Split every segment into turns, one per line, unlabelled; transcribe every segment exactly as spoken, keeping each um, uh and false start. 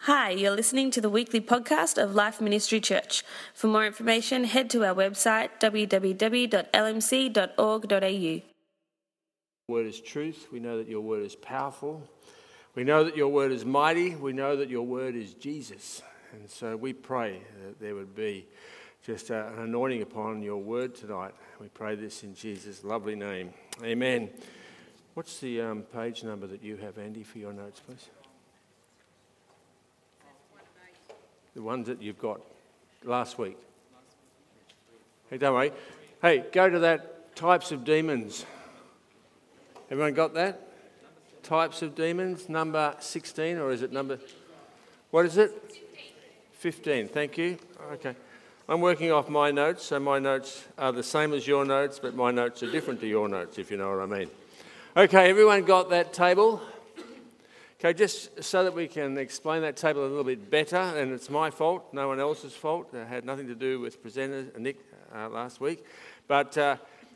Hi, you're listening to the weekly podcast of Life Ministry Church. For more information, head to our website w w w dot l m c dot org dot a u.
Your word is truth. We know that your word is powerful. We know that your word is mighty. We know that your word is Jesus. And so we pray that there would be just an anointing upon your word tonight. We pray this in Jesus' lovely name. Amen. What's the um, page number that you have, Andy, for your notes, please? The ones that you've got last week. Hey, don't worry. Hey, go to that types of demons. Everyone got that? Types of demons, number sixteen, or is it number... What is it? fifteen, thank you. Okay. I'm working off my notes, so my notes are the same as your notes, but my notes are different to your notes, if you know what I mean. Okay, everyone got that table? Okay, just so that we can explain that table a little bit better, and it's my fault, no one else's fault. It had nothing to do with presenter Nick uh, last week. But uh,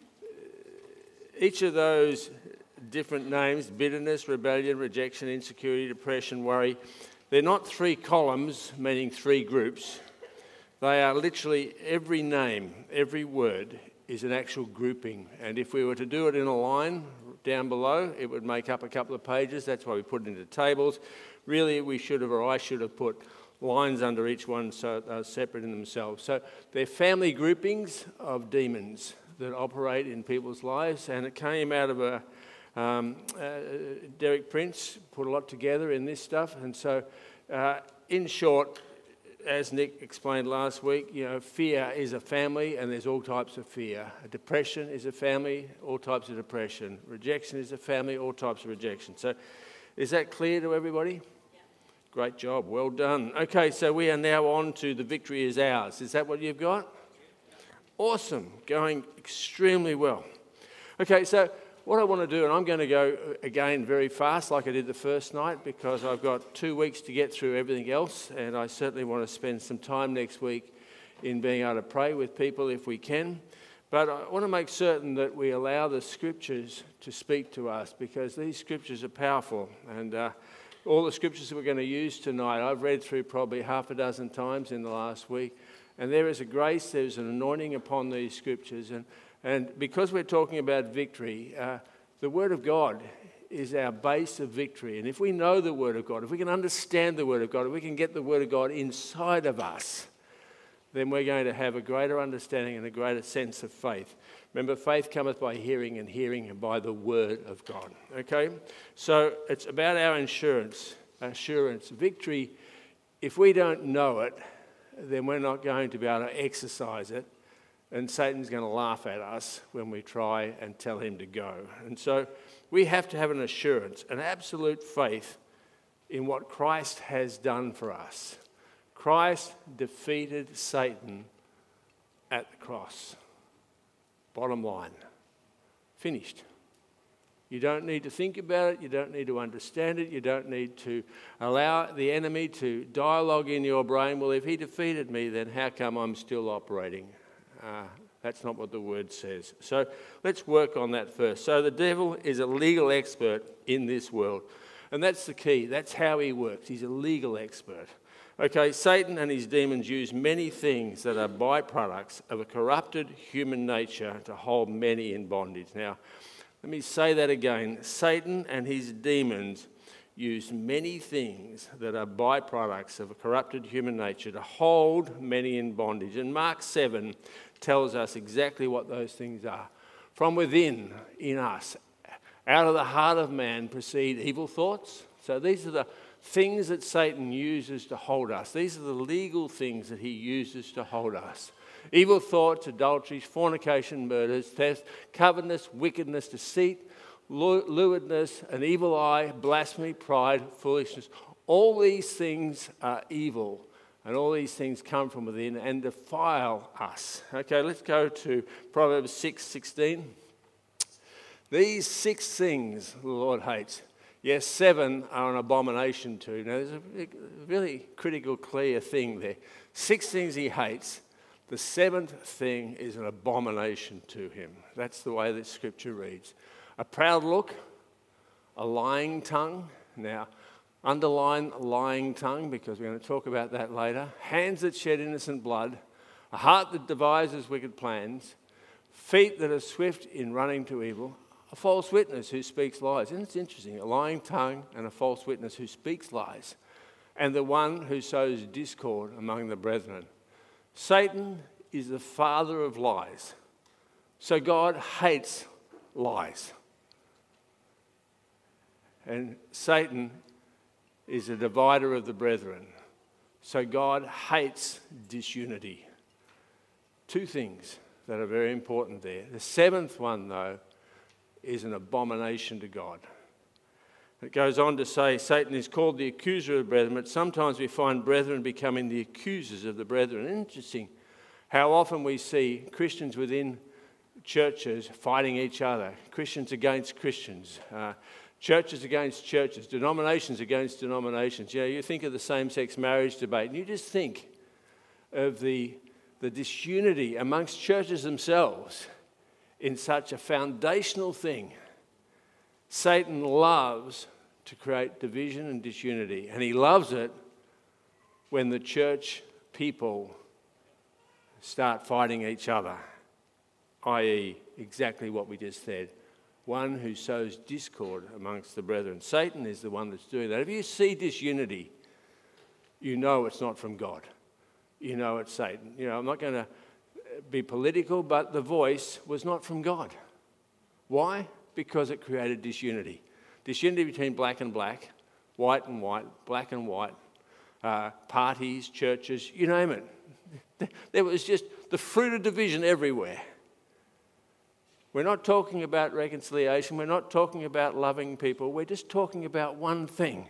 each of those different names, bitterness, rebellion, rejection, insecurity, depression, worry, they're not three columns, meaning three groups. They are literally every name, every word is an actual grouping. And if we were to do it in a line down below, it would make up a couple of pages. That's why we put it into tables. Really, we should have, or I should have put lines under each one so they're separate in themselves. So they're family groupings of demons that operate in people's lives. And it came out of a, um, uh, Derek Prince put a lot together in this stuff. And so, uh, in short, as Nick explained last week, you know, fear is a family and there's all types of fear. Depression is a family, all types of depression. Rejection is a family, all types of rejection. So is that clear to everybody? Yeah. Great job, well done. Okay, so we are now on to the victory is ours. Is that what you've got? Awesome, going extremely well. Okay, so what I want to do, and I'm going to go again very fast like I did the first night because I've got two weeks to get through everything else, and I certainly want to spend some time next week in being able to pray with people if we can. But I want to make certain that we allow the scriptures to speak to us because these scriptures are powerful. And uh, all the scriptures that we're going to use tonight, I've read through probably half a dozen times in the last week. And there is a grace, there's an anointing upon these scriptures. And And because we're talking about victory, uh, the Word of God is our base of victory. And if we know the Word of God, if we can understand the Word of God, if we can get the Word of God inside of us, then we're going to have a greater understanding and a greater sense of faith. Remember, faith cometh by hearing, and hearing by the Word of God. Okay? So it's about our insurance, assurance. Victory, if we don't know it, then we're not going to be able to exercise it. And Satan's going to laugh at us when we try and tell him to go. And so we have to have an assurance, an absolute faith in what Christ has done for us. Christ defeated Satan at the cross. Bottom line. Finished. You don't need to think about it. You don't need to understand it. You don't need to allow the enemy to dialogue in your brain. Well, if he defeated me, then how come I'm still operating? Uh, that's not what the word says. So let's work on that first. So the devil is a legal expert in this world. And that's the key. That's how he works. He's a legal expert. Okay, Satan and his demons use many things that are byproducts of a corrupted human nature to hold many in bondage. Now, let me say that again. Satan and his demons use many things that are byproducts of a corrupted human nature to hold many in bondage. And Mark seven tells us exactly what those things are. From within, in us, out of the heart of man proceed evil thoughts. So these are the things that Satan uses to hold us. These are the legal things that he uses to hold us. Evil thoughts, adulteries, fornication, murders, theft, covetousness, wickedness, deceit, lewdness, an evil eye, blasphemy, pride, foolishness. All these things are evil. And all these things come from within and defile us. Okay, let's go to Proverbs six sixteen. These six things the Lord hates. Yes, seven are an abomination to. Now, there's a really critical, clear thing there. Six things he hates. The seventh thing is an abomination to him. That's the way that Scripture reads. A proud look, a lying tongue. Now, Underline lying tongue, because we're going to talk about that later. Hands that shed innocent blood. A heart that devises wicked plans. Feet that are swift in running to evil. A false witness who speaks lies. And it's interesting, a lying tongue and a false witness who speaks lies. And the one who sows discord among the brethren. Satan is the father of lies. So God hates lies. And Satan is a divider of the brethren. So God hates disunity. Two things that are very important there. The seventh one, though, is an abomination to God. It goes on to say Satan is called the accuser of the brethren, but sometimes we find brethren becoming the accusers of the brethren. Interesting how often we see Christians within churches fighting each other, Christians against Christians, uh, churches against churches, denominations against denominations. You know, you think of the same-sex marriage debate, and you just think of the, the disunity amongst churches themselves in such a foundational thing. Satan loves to create division and disunity, and he loves it when the church people start fighting each other, that is exactly what we just said. One who sows discord amongst the brethren. Satan is the one that's doing that. If you see disunity, you know it's not from God. You know it's Satan. You know, I'm not going to be political, but the voice was not from God. Why? Because it created disunity. Disunity between black and black, white and white, black and white, uh, parties, churches, you name it. There was just the fruit of division everywhere. We're not talking about reconciliation. We're not talking about loving people. We're just talking about one thing.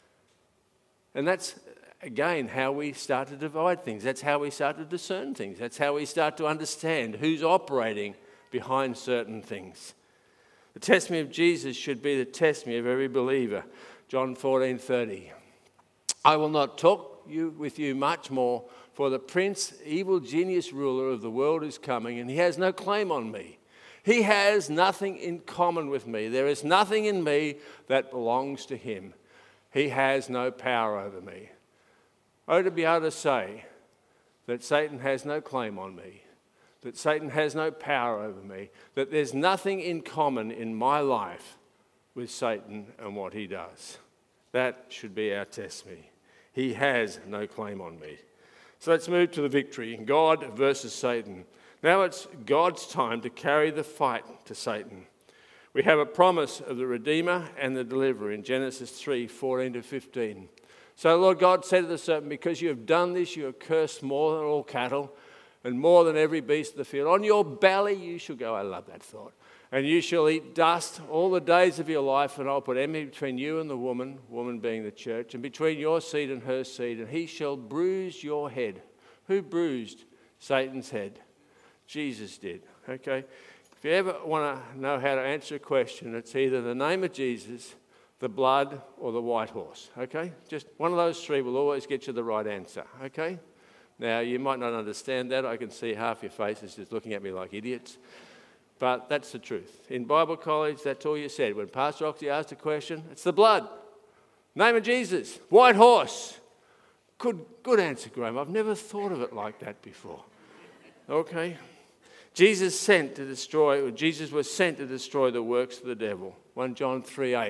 And that's, again, how we start to divide things. That's how we start to discern things. That's how we start to understand who's operating behind certain things. The testimony of Jesus should be the testimony of every believer. John fourteen thirty. I will not talk you, with you much more, for the prince, evil genius ruler of the world is coming, and he has no claim on me. He has nothing in common with me. There is nothing in me that belongs to him. He has no power over me. Oh, to be able to say that Satan has no claim on me, that Satan has no power over me, that there's nothing in common in my life with Satan and what he does. That should be our testimony. He has no claim on me. So let's move to the victory. God versus Satan. Now it's God's time to carry the fight to Satan. We have a promise of the Redeemer and the Deliverer in Genesis three, fourteen to fifteen. So Lord God said to the serpent, because you have done this, you are cursed more than all cattle and more than every beast of the field. On your belly you shall go. I love that thought. And you shall eat dust all the days of your life, and I'll put enmity between you and the woman, woman being the church, and between your seed and her seed, and he shall bruise your head. Who bruised Satan's head? Jesus did. Okay? If you ever want to know how to answer a question, it's either the name of Jesus, the blood, or the white horse. Okay? Just one of those three will always get you the right answer. Okay? Now, you might not understand that. I can see half your faces just looking at me like idiots. But that's the truth. In Bible college, that's all you said. When Pastor Oxy asked a question, it's the blood. Name of Jesus. White horse. Good, good answer, Graham. I've never thought of it like that before. Okay. Jesus sent to destroy, or Jesus was sent to destroy the works of the devil. First John three eight.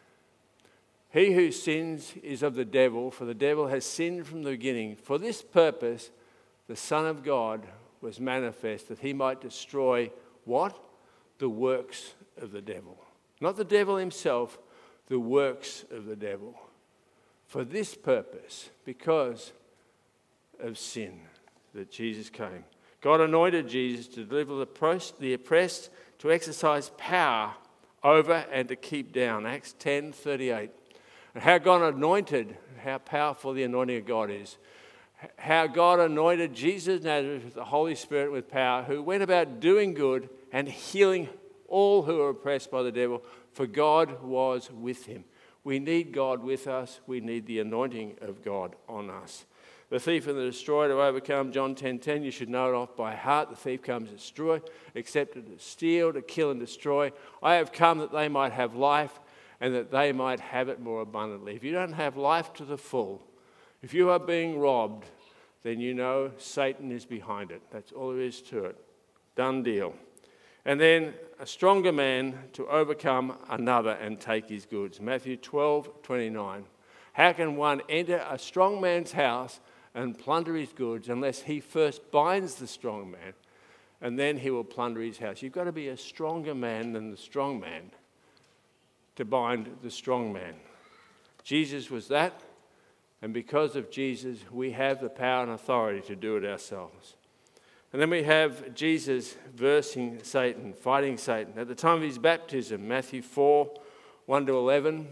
He who sins is of the devil, for the devil has sinned from the beginning. For this purpose, the Son of God was manifest, that he might destroy what? The works of the devil. Not the devil himself, the works of the devil. For this purpose, because of sin, that Jesus came. God anointed Jesus to deliver the oppressed, to exercise power over and to keep down. Acts ten thirty-eight. And how God anointed, how powerful the anointing of God is. How God anointed Jesus of Nazareth with the Holy Spirit with power, who went about doing good and healing all who are oppressed by the devil, for God was with him. We need God with us. We need the anointing of God on us. The thief and the destroyer to overcome, John ten ten, you should know it off by heart. The thief comes to destroy, except to steal, to kill and destroy. I have come that they might have life and that they might have it more abundantly. If you don't have life to the full, if you are being robbed, then you know Satan is behind it. That's all there is to it. Done deal. And then a stronger man to overcome another and take his goods. Matthew twelve twenty-nine. How can one enter a strong man's house and plunder his goods unless he first binds the strong man, and then he will plunder his house? You've got to be a stronger man than the strong man to bind the strong man. Jesus was that, and because of Jesus, we have the power and authority to do it ourselves. And then we have Jesus versing Satan, fighting Satan. At the time of his baptism, Matthew four, one to eleven.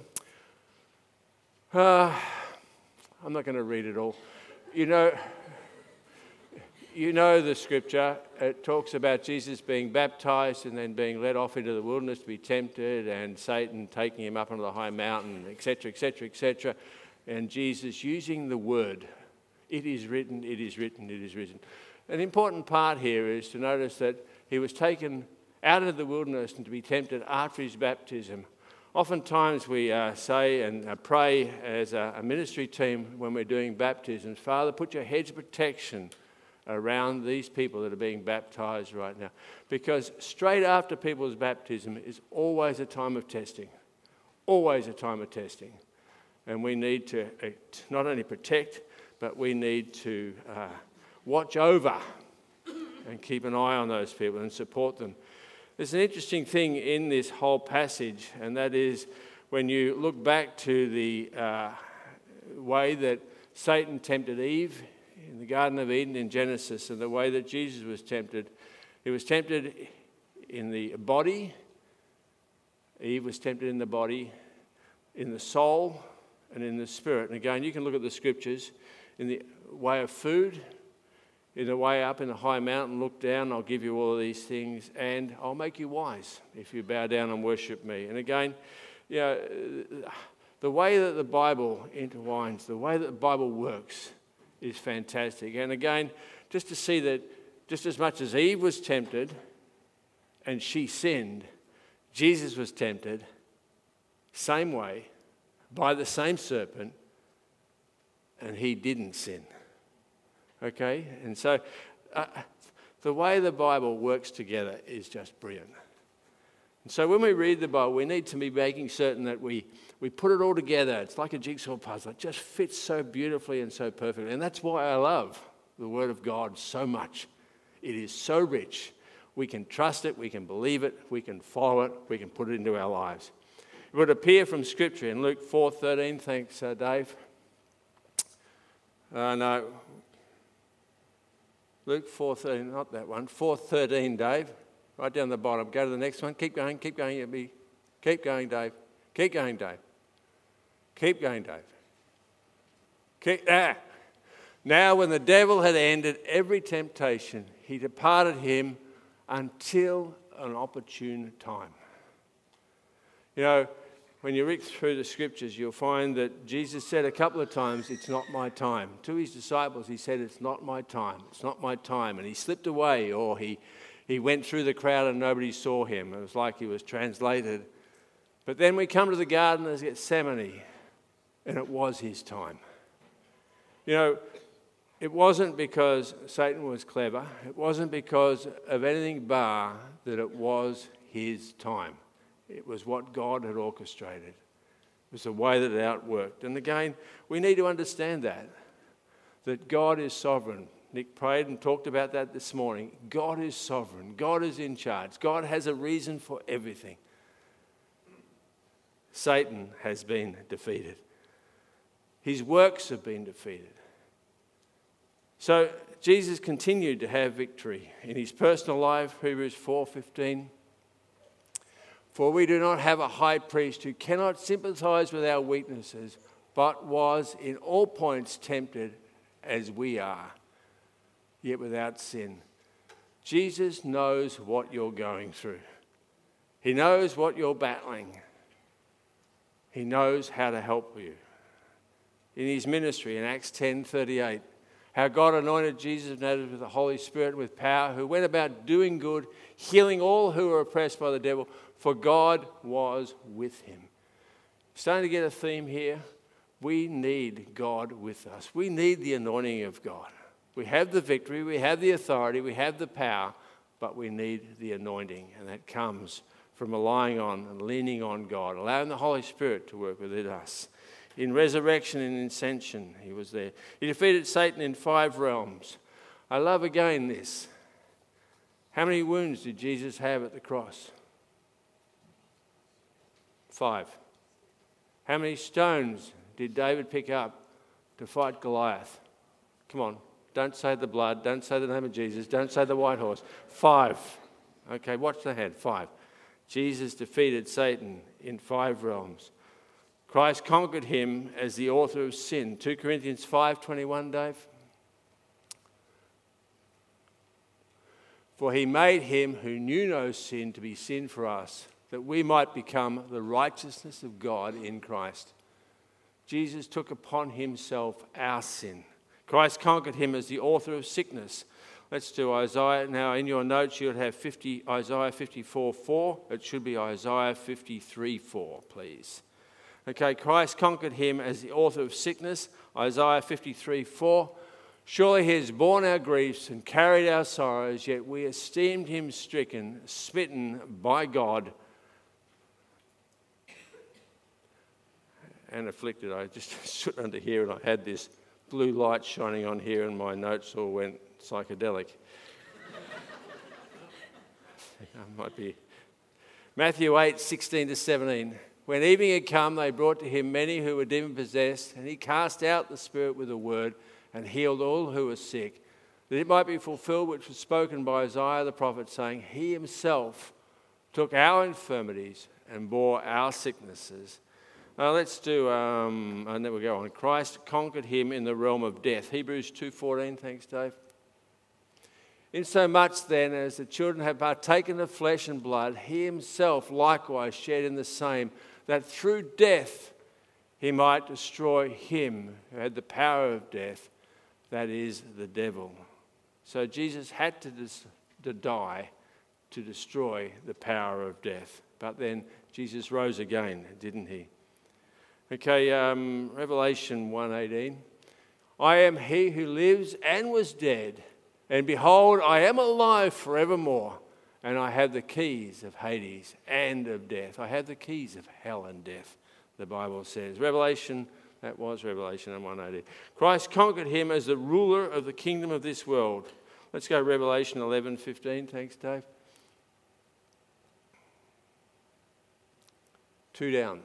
Uh, I'm not going to read it all. You know, you know the scripture. It talks about Jesus being baptized and then being led off into the wilderness to be tempted, and Satan taking him up onto the high mountain, et cetera, et cetera, et cetera. And Jesus using the word, it is written, it is written, it is written. An important part here is to notice that he was taken out of the wilderness and to be tempted after his baptism. Oftentimes we uh, say and uh, pray as a, a ministry team when we're doing baptisms, Father, put your hedge of protection around these people that are being baptized right now. Because straight after people's baptism is always a time of testing. Always a time of testing. And we need to uh, not only protect, but we need to uh, watch over and keep an eye on those people and support them. There's an interesting thing in this whole passage, and that is when you look back to the uh, way that Satan tempted Eve in the Garden of Eden in Genesis, and the way that Jesus was tempted. He was tempted in the body. Eve was tempted in the body, in the soul, and in the spirit. And again, you can look at the scriptures in the way of food, in the way up in the high mountain, look down, I'll give you all of these things, and I'll make you wise if you bow down and worship me. And again, you know, the way that the Bible intertwines, the way that the Bible works is fantastic. And again, just to see that just as much as Eve was tempted and she sinned, Jesus was tempted, same way, by the same serpent, and he didn't sin. Okay? And so uh, the way the Bible works together is just brilliant. And so when we read the Bible, we need to be making certain that we, we put it all together. It's like a jigsaw puzzle. It just fits so beautifully and so perfectly. And that's why I love the Word of God so much. It is so rich. We can trust it, we can believe it, we can follow it, we can put it into our lives. It would appear from Scripture in Luke four thirteen. Thanks, uh, Dave. Uh, no. Luke four thirteen, not that one. four thirteen, Dave. Right down the bottom. Go to the next one. Keep going, keep going. It'll be, keep going, Dave. Keep going, Dave. Keep going, Dave. Keep, ah. Now when the devil had ended every temptation, he departed him until an opportune time. You know, when you read through the scriptures, you'll find that Jesus said a couple of times, it's not my time. To his disciples, he said, it's not my time. It's not my time. And he slipped away, or he, he went through the crowd and nobody saw him. It was like he was translated. But then we come to the Garden of Gethsemane, and it was his time. You know, it wasn't because Satan was clever. It wasn't because of anything bar that it was his time. It was what God had orchestrated. It was the way that it outworked. And again, we need to understand that, that God is sovereign. Nick prayed and talked about that this morning. God is sovereign. God is in charge. God has a reason for everything. Satan has been defeated. His works have been defeated. So Jesus continued to have victory in his personal life, Hebrews four fifteen. For we do not have a high priest who cannot sympathize with our weaknesses, but was in all points tempted as we are, yet without sin. Jesus knows what you're going through. He knows what you're battling. He knows how to help you. In his ministry in Acts ten thirty-eight, how God anointed Jesus of Nazareth with the Holy Spirit and with power, who went about doing good, healing all who were oppressed by the devil, for God was with him. Starting to get a theme here. We need God with us. We need the anointing of God. We have the victory, we have the authority, we have the power, but we need the anointing. And that comes from relying on and leaning on God, allowing the Holy Spirit to work within us. In resurrection and ascension, he was there. He defeated Satan in five realms. I love again this. How many wounds did Jesus have at the cross? Five. How many stones did David pick up to fight Goliath? Come on, don't say the blood, don't say the name of Jesus, don't say the white horse. Five. Okay, watch the hand. Five. Jesus defeated Satan in five realms. Christ conquered him as the author of sin. Second Corinthians five twenty-one, Dave. For he made him who knew no sin to be sin for us, that we might become the righteousness of God in Christ. Jesus took upon himself our sin. Christ conquered him as the author of sickness. Let's do Isaiah. Now, in your notes, you'll have fifty, Isaiah fifty-four four. It should be Isaiah fifty-three four, please. Okay, Christ conquered him as the author of sickness. Isaiah fifty-three four. Surely he has borne our griefs and carried our sorrows, yet we esteemed him stricken, smitten by God, and afflicted. I just stood under here and I had this blue light shining on here and my notes all went psychedelic. I might be. Matthew eight sixteen to seventeen. When evening had come, they brought to him many who were demon-possessed, and he cast out the spirit with a word and healed all who were sick, that it might be fulfilled which was spoken by Isaiah the prophet, saying, he himself took our infirmities and bore our sicknesses. Uh, let's do, um, and then we'll go on. Christ conquered him in the realm of death. Hebrews two fourteen, thanks Dave. Insomuch then as the children have partaken of flesh and blood, he himself likewise shared in the same, that through death he might destroy him who had the power of death, that is, the devil. So Jesus had to, dis- to die to destroy the power of death. But then Jesus rose again, didn't he? Okay, um, Revelation one eighteen. I am he who lives and was dead, and behold, I am alive forevermore, and I have the keys of Hades and of death. I have the keys of hell and death, the Bible says. Revelation, that was Revelation one eighteen. Christ conquered him as the ruler of the kingdom of this world. Let's go Revelation eleven fifteen. Thanks, Dave. Two down.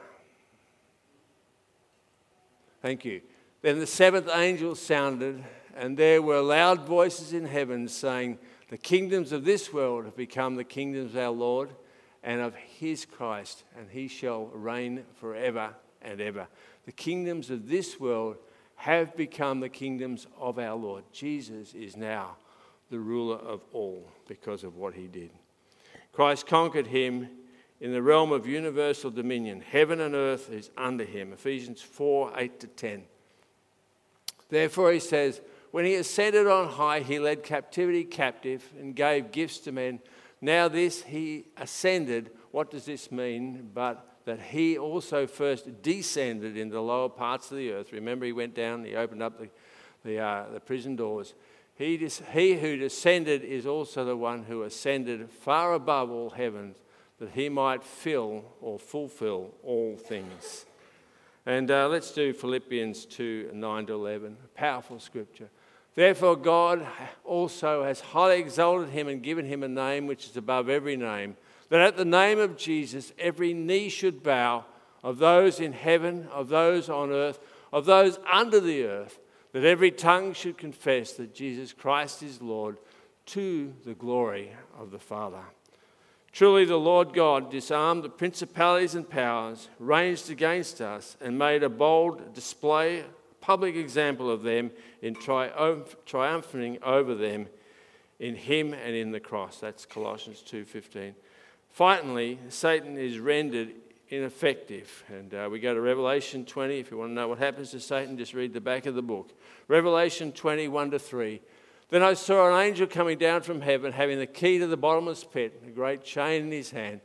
Thank you. Then the seventh angel sounded, and there were loud voices in heaven saying, the kingdoms of this world have become the kingdoms of our Lord and of his Christ, and he shall reign forever and ever. The kingdoms of this world have become the kingdoms of our Lord. Jesus is now the ruler of all because of what he did. Christ conquered him in the realm of universal dominion. Heaven and earth is under him. Ephesians four eight to ten. Therefore he says, when he ascended on high, he led captivity captive and gave gifts to men. Now this he ascended. What does this mean? But that he also first descended in the lower parts of the earth. Remember, he went down, he opened up the, the, uh, the prison doors. He, dis- he who descended is also the one who ascended far above all heavens, that he might fill or fulfill all things. And uh, let's do Philippians two nine to eleven, a powerful scripture. Therefore God also has highly exalted him and given him a name which is above every name, that at the name of Jesus every knee should bow, of those in heaven, of those on earth, of those under the earth, that every tongue should confess that Jesus Christ is Lord, to the glory of the Father. Truly the Lord God disarmed the principalities and powers ranged against us and made a bold display, public example of them in triumph, triumphing over them in him and in the cross. That's Colossians two fifteen. Finally, Satan is rendered ineffective. And uh, we go to Revelation twenty. If you want to know what happens to Satan, just read the back of the book. Revelation twenty, one to three. Then I saw an angel coming down from heaven, having the key to the bottomless pit, a great chain in his hand.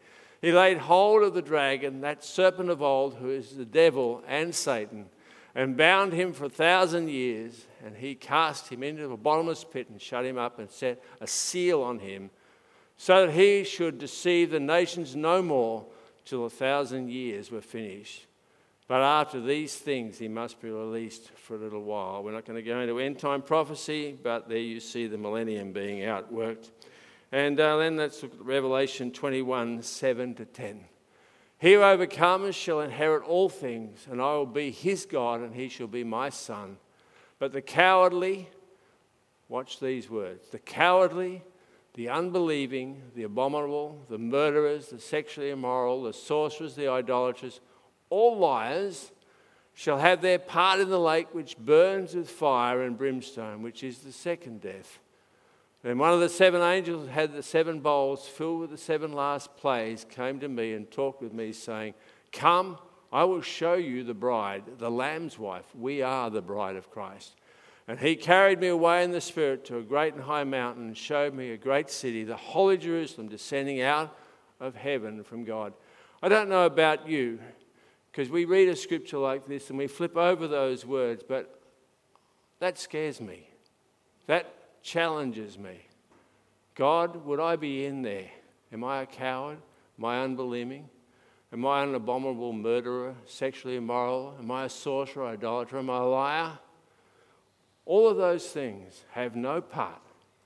He laid hold of the dragon, that serpent of old, who is the devil and Satan, and bound him for a thousand years. And he cast him into the bottomless pit and shut him up and set a seal on him, so that he should deceive the nations no more till a thousand years were finished. But after these things he must be released for a little while. We're not going to go into end-time prophecy, but there you see the millennium being outworked. And uh, then let's look at Revelation twenty-one, seven to ten. He who overcomes shall inherit all things, and I will be his God, and he shall be my son. But the cowardly, watch these words, the cowardly, the unbelieving, the abominable, the murderers, the sexually immoral, the sorcerers, the idolaters, all liars, shall have their part in the lake which burns with fire and brimstone, which is the second death. Then one of the seven angels who had the seven bowls filled with the seven last plagues came to me and talked with me, saying, Come, I will show you the bride, the Lamb's wife. We are the bride of Christ. And he carried me away in the Spirit to a great and high mountain and showed me a great city, the holy Jerusalem, descending out of heaven from God. I don't know about you, because we read a scripture like this and we flip over those words, but that scares me. That challenges me. God, would I be in there? Am I a coward? Am I unbelieving? Am I an abominable murderer, sexually immoral? Am I a sorcerer, idolater? Am I a liar? All of those things have no part,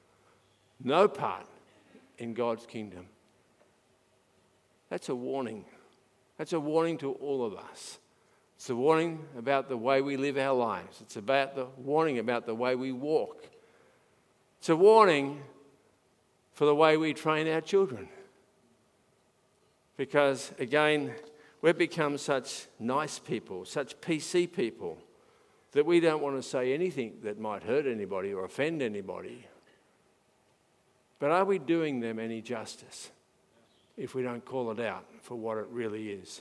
no part in God's kingdom. That's a warning. That's a warning to all of us. It's a warning about the way we live our lives. It's about the warning about the way we walk. It's a warning for the way we train our children. Because, again, we've become such nice people, such P C people, that we don't want to say anything that might hurt anybody or offend anybody. But are we doing them any justice if we don't call it out for what it really is?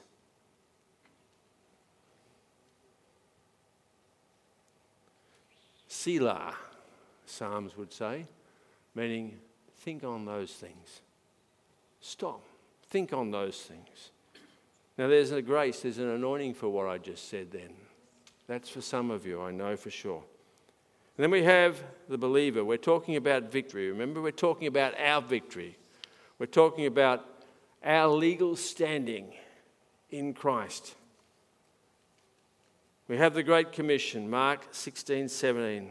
Selah, Psalms would say, meaning think on those things. Stop. Think on those things. Now there's a grace, there's an anointing for what I just said then. That's for some of you, I know for sure. And then we have the believer. We're talking about victory. Remember, we're talking about our victory. We're talking about our legal standing in Christ. We have the Great Commission, Mark sixteen seventeen.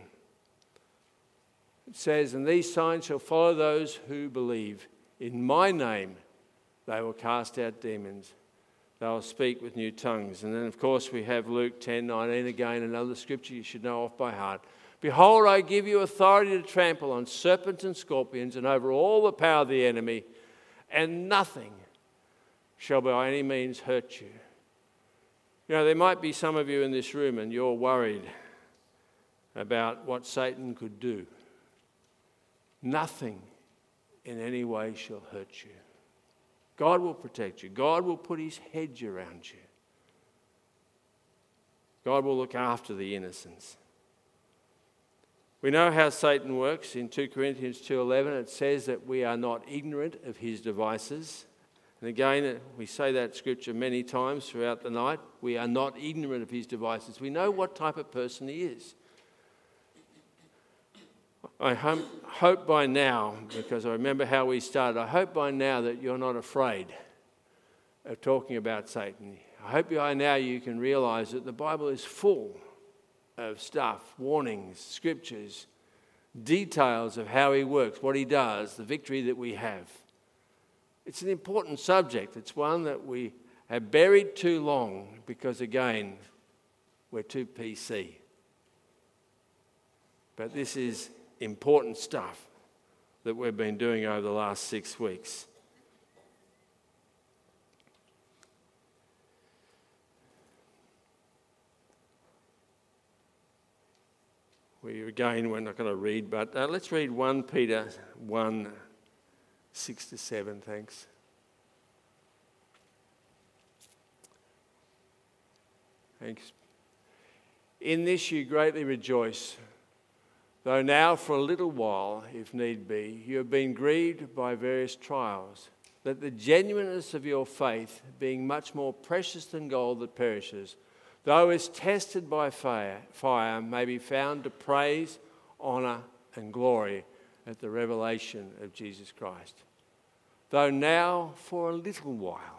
It says, and these signs shall follow those who believe. In my name they will cast out demons. They will speak with new tongues. And then, of course, we have Luke ten nineteen again, another scripture you should know off by heart. Behold, I give you authority to trample on serpents and scorpions and over all the power of the enemy, and nothing shall by any means hurt you. You know, there might be some of you in this room and you're worried about what Satan could do. Nothing in any way shall hurt you. God will protect you. God will put his hedge around you. God will look after the innocents. We know how Satan works. In two Corinthians two eleven it says that we are not ignorant of his devices. And again, we say that scripture many times throughout the night. We are not ignorant of his devices. We know what type of person he is. I hope by now, because I remember how we started, I hope by now that you're not afraid of talking about Satan. I hope by now you can realise that the Bible is full of stuff, warnings, scriptures, details of how he works, what he does, the victory that we have. It's an important subject. It's one that we have buried too long because, again, we're too P C. But this is important stuff that we've been doing over the last six weeks. We again, we're not going to read, but uh, let's read First Peter one, six to seven, thanks. Thanks. In this you greatly rejoice, though now for a little while, if need be, you have been grieved by various trials, that the genuineness of your faith, being much more precious than gold that perishes, though is tested by fire, fire, may be found to praise, honour and glory at the revelation of Jesus Christ. Though now for a little while.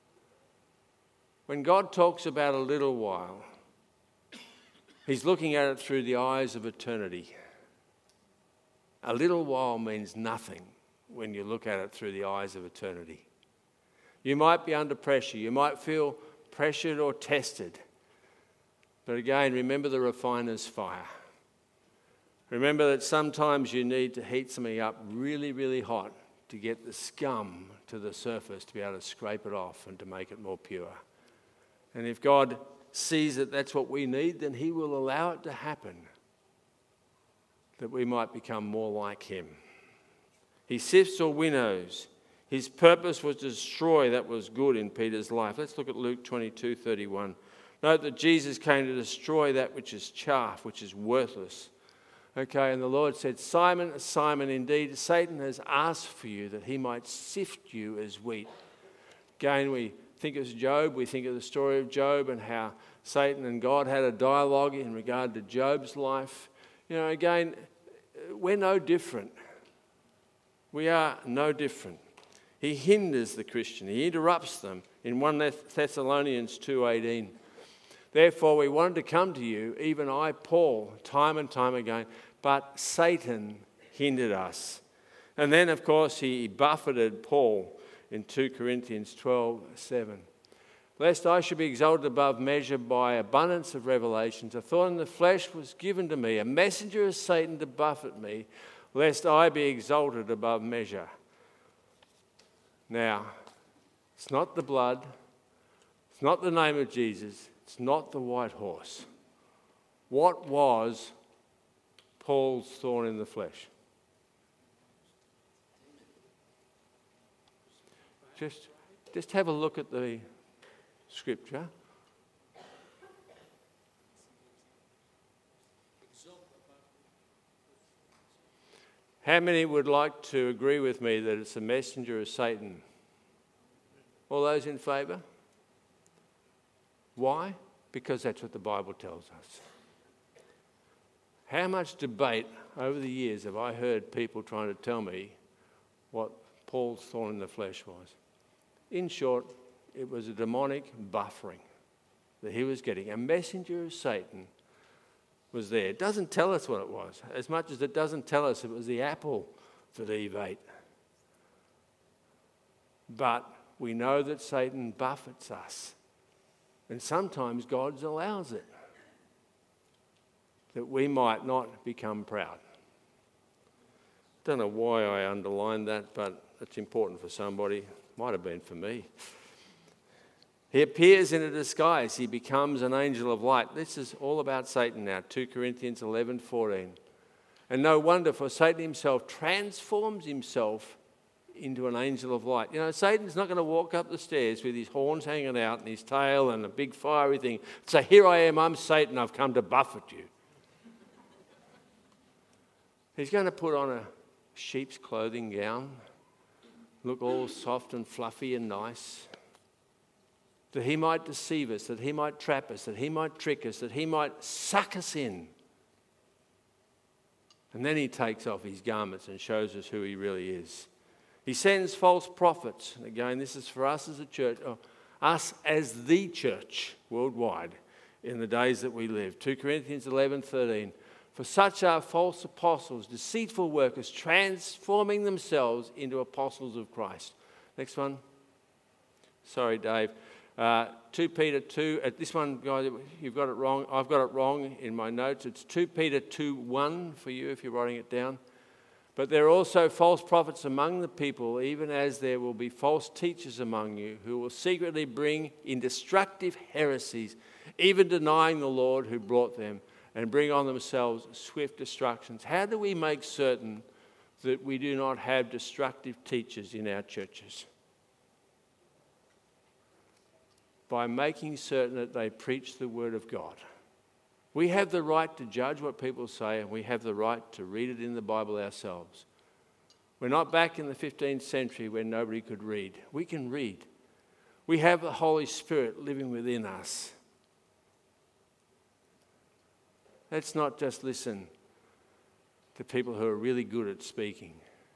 When God talks about a little while, he's looking at it through the eyes of eternity. A little while means nothing when you look at it through the eyes of eternity. You might be under pressure. You might feel pressured or tested. But again, remember the refiner's fire. Remember that sometimes you need to heat something up really, really hot to get the scum to the surface, to be able to scrape it off and to make it more pure. And if God sees that that's what we need, then he will allow it to happen, that we might become more like him. He sifts or winnows. His purpose was to destroy that was good in Peter's life. Let's look at Luke twenty-two thirty-one. Note that Jesus came to destroy that which is chaff, which is worthless. Okay, and the Lord said, Simon, Simon, indeed, Satan has asked for you that he might sift you as wheat. Again, we think of Job, we think of the story of Job and how Satan and God had a dialogue in regard to Job's life. You know, again, we're no different. We are no different. He hinders the Christian. He interrupts them in First Thessalonians two eighteen. Therefore, we wanted to come to you, even I, Paul, time and time again, but Satan hindered us. And then, of course, he buffeted Paul in Second Corinthians twelve seven. Lest I should be exalted above measure by abundance of revelations, a thorn in the flesh was given to me, a messenger of Satan to buffet me, lest I be exalted above measure. Now, it's not the blood, it's not the name of Jesus, it's not the white horse. What was Paul's thorn in the flesh? Just, just have a look at the scripture. How many would like to agree with me that it's a messenger of Satan? All those in favour? Why? Because that's what the Bible tells us. How much debate over the years have I heard people trying to tell me what Paul's thorn in the flesh was? In short, it was a demonic buffering that he was getting. A messenger of Satan was there. It doesn't tell us what it was, as much as it doesn't tell us it was the apple that Eve ate. But we know that Satan buffets us. And sometimes God allows it, that we might not become proud. Don't know why I underlined that, but it's important for somebody. Might have been for me. He appears in a disguise. He becomes an angel of light. This is all about Satan now, Second Corinthians eleven fourteen. And no wonder, for Satan himself transforms himself into an angel of light. You know, Satan's not going to walk up the stairs with his horns hanging out and his tail and a big fiery thing. Say, here I am, I'm Satan, I've come to buffet you. He's going to put on a sheep's clothing gown, look all soft and fluffy and nice, that he might deceive us, that he might trap us, that he might trick us, that he might suck us in. And then he takes off his garments and shows us who he really is. He sends false prophets. And again, this is for us as a church, or us as the church worldwide in the days that we live. Second Corinthians eleven thirteen. For such are false apostles, deceitful workers, transforming themselves into apostles of Christ. Next one. Sorry, Dave. Uh, Second Peter two, at this one, guys, you've got it wrong. I've got it wrong in my notes. It's Second Peter two one for you if you're writing it down. But there are also false prophets among the people, even as there will be false teachers among you who will secretly bring in destructive heresies, even denying the Lord who brought them, and bring on themselves swift destructions. How do we make certain that we do not have destructive teachers in our churches? By making certain that they preach the word of God. We have the right to judge what people say, and we have the right to read it in the Bible ourselves. We're not back in the fifteenth century when nobody could read. We can read. We have the Holy Spirit living within us. Let's not just listen to people who are really good at speaking.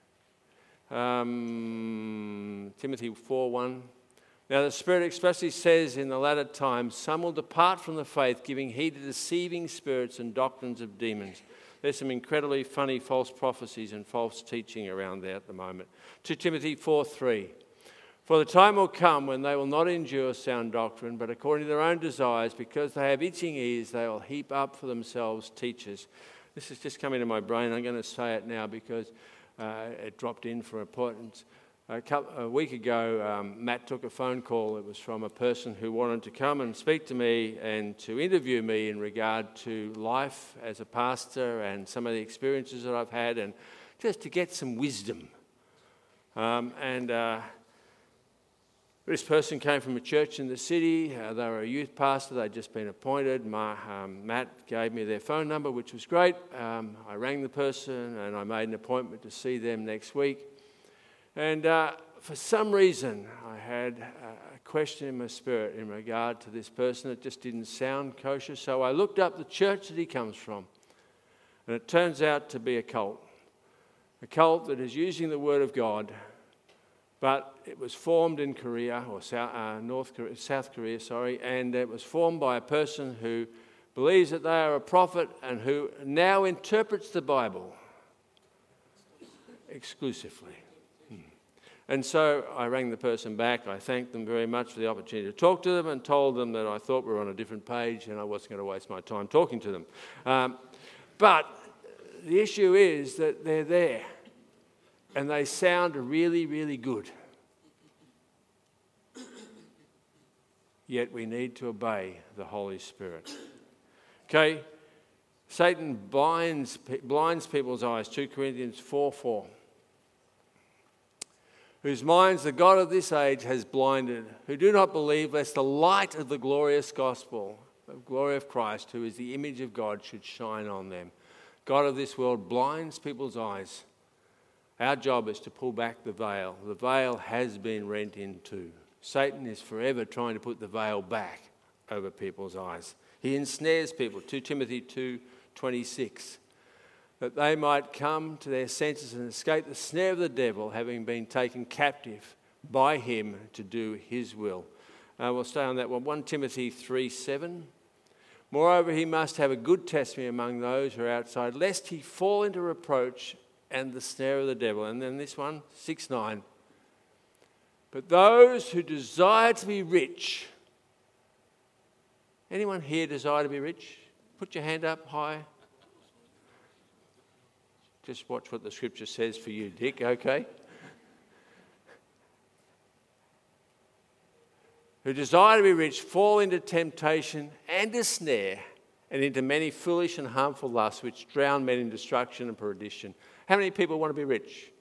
Um, Timothy four one. Now the Spirit expressly says in the latter times, some will depart from the faith, giving heed to deceiving spirits and doctrines of demons. There's some incredibly funny false prophecies and false teaching around there at the moment. Second Timothy four three. For the time will come when they will not endure sound doctrine, but according to their own desires, because they have itching ears, they will heap up for themselves teachers. This has just come into my brain. I'm going to say it now because uh, it dropped in for importance. A, couple, a week ago, um, Matt took a phone call. It was from a person who wanted to come and speak to me and to interview me in regard to life as a pastor and some of the experiences that I've had, and just to get some wisdom. Um, and uh, this person came from a church in the city. Uh, they were a youth pastor. They'd just been appointed. My, um, Matt gave me their phone number, which was great. Um, I rang the person and I made an appointment to see them next week. And uh, for some reason, I had a question in my spirit in regard to this person that just didn't sound kosher. So I looked up the church that he comes from. And it turns out to be a cult. A cult that is using the Word of God, but it was formed in Korea, or South, uh, North Korea, South Korea, sorry, and it was formed by a person who believes that they are a prophet and who now interprets the Bible exclusively. And so I rang the person back. I thanked them very much for the opportunity to talk to them and told them that I thought we were on a different page and I wasn't going to waste my time talking to them. Um, but the issue is that they're there and they sound really, really good. Yet we need to obey the Holy Spirit. Okay, Satan blinds, blinds people's eyes. Second Corinthians four four. Whose minds the God of this age has blinded, who do not believe, lest the light of the glorious gospel, the glory of Christ, who is the image of God, should shine on them. God of this world blinds people's eyes. Our job is to pull back the veil. The veil has been rent in two. Satan is forever trying to put the veil back over people's eyes. He ensnares people. Second Timothy two twenty-six. That they might come to their senses and escape the snare of the devil, having been taken captive by him to do his will. Uh, we'll stay on that one. First Timothy three seven. Moreover, he must have a good testimony among those who are outside, lest he fall into reproach and the snare of the devil. And then this one, six nine. But those who desire to be rich. Anyone here desire to be rich? Put your hand up high. Just watch what the scripture says for you, Dick, okay? Who desire to be rich fall into temptation and a snare and into many foolish and harmful lusts which drown men in destruction and perdition. How many people want to be rich?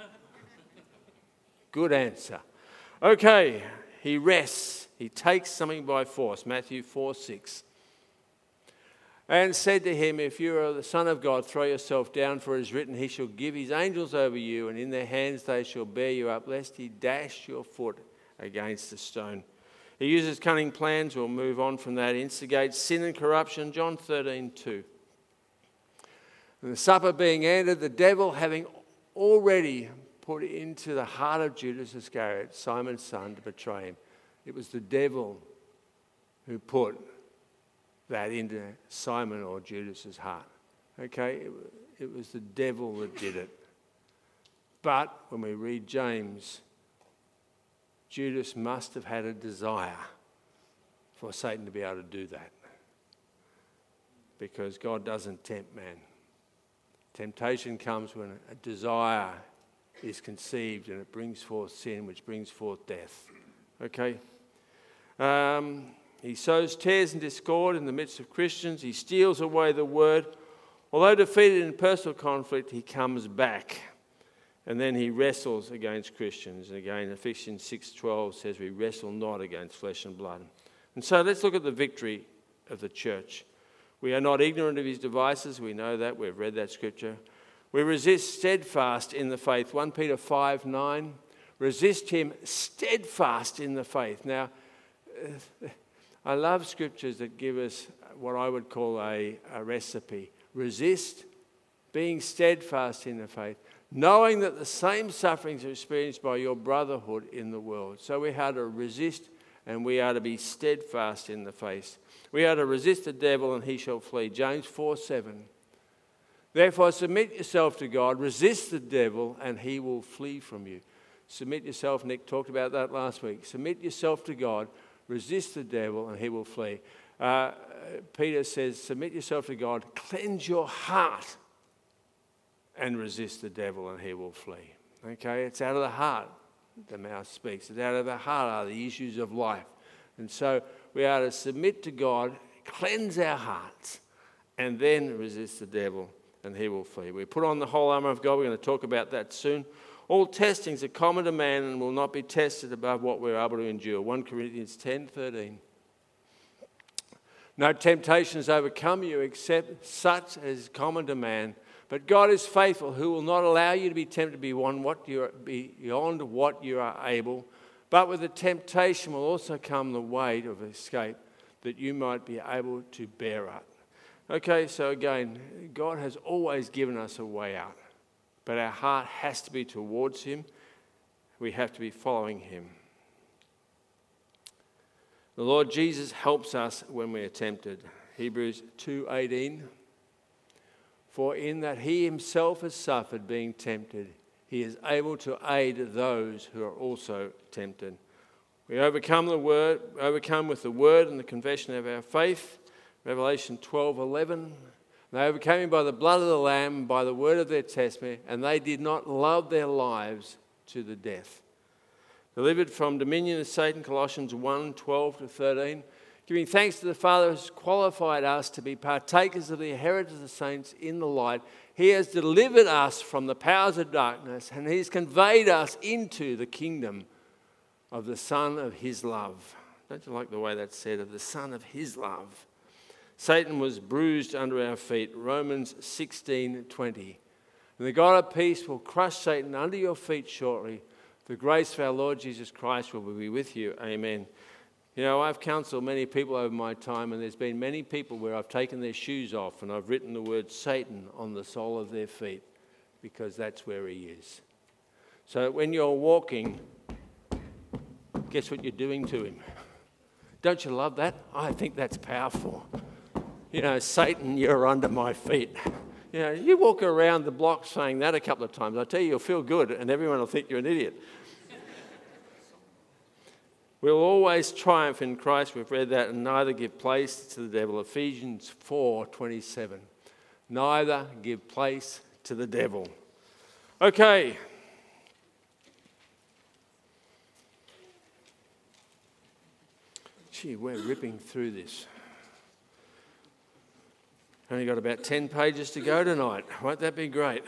Good answer. Okay, he rests. He takes something by force. Matthew four six. And said to him, if you are the Son of God, throw yourself down, for it is written, he shall give his angels over you, and in their hands they shall bear you up, lest he dash your foot against a stone. He uses cunning plans. We'll move on from that. Instigates sin and corruption. John thirteen two. And the supper being ended, the devil having already put into the heart of Judas Iscariot, Simon's son, to betray him. It was the devil who put that into Simon or Judas's heart. Okay, it, it was the devil that did it. But when we read James, Judas must have had a desire for Satan to be able to do that. Because God doesn't tempt man. Temptation comes when a desire is conceived and it brings forth sin, which brings forth death. Okay? Um... He sows tares and discord in the midst of Christians. He steals away the word. Although defeated in personal conflict, he comes back. And then he wrestles against Christians. And again, Ephesians six twelve says we wrestle not against flesh and blood. And so let's look at the victory of the church. We are not ignorant of his devices. We know that. We've read that scripture. We resist steadfast in the faith. First Peter five nine. Resist him steadfast in the faith. Now, I love scriptures that give us what I would call a, a recipe. Resist, being steadfast in the faith, knowing that the same sufferings are experienced by your brotherhood in the world. So we are to resist and we are to be steadfast in the faith. We are to resist the devil and he shall flee. James four seven. Therefore submit yourself to God, resist the devil and he will flee from you. Submit yourself, Nick talked about that last week. Submit yourself to God, resist the devil and he will flee. Uh, Peter says, submit yourself to God, cleanse your heart and resist the devil and he will flee. Okay, it's out of the heart the mouth speaks. It's out of the heart are the issues of life. And so we are to submit to God, cleanse our hearts, and then resist the devil and he will flee. We put on the whole armour of God. We're going to talk about that soon. All testings are common to man and will not be tested above what we're able to endure. First Corinthians ten thirteen. No temptation has overcome you except such as is common to man. But God is faithful, who will not allow you to be tempted beyond what you are, beyond what you are able. But with the temptation will also come the way of escape, that you might be able to bear it. Okay, so again, God has always given us a way out. But our heart has to be towards him. We have to be following him. The Lord Jesus helps us when we are tempted. Hebrews two eighteen. For in that he himself has suffered being tempted, he is able to aid those who are also tempted. We overcome the word, overcome with the word and the confession of our faith. Revelation twelve eleven. They overcame him by the blood of the Lamb and by the word of their testimony, and they did not love their lives to the death. Delivered from dominion of Satan, Colossians one twelve to thirteen. Giving thanks to the Father who has qualified us to be partakers of the inheritance of the saints in the light. He has delivered us from the powers of darkness and he's conveyed us into the kingdom of the Son of his love. Don't you like the way that's said, of the Son of his love? Satan was bruised under our feet, Romans sixteen twenty. And the God of peace will crush Satan under your feet shortly. The grace of our Lord Jesus Christ will be with you. Amen. You know, I've counselled many people over my time, and there's been many people where I've taken their shoes off and I've written the word Satan on the sole of their feet because that's where he is. So when you're walking, guess what you're doing to him? Don't you love that? I think that's powerful. You know, Satan, you're under my feet. You know, you walk around the block saying that a couple of times, I tell you, you'll feel good and everyone will think you're an idiot. We'll always triumph in Christ. We've read that, and neither give place to the devil. Ephesians four twenty-seven. Neither give place to the devil. Okay. Gee, we're ripping through this. Only got about ten pages to go tonight. Won't that be great?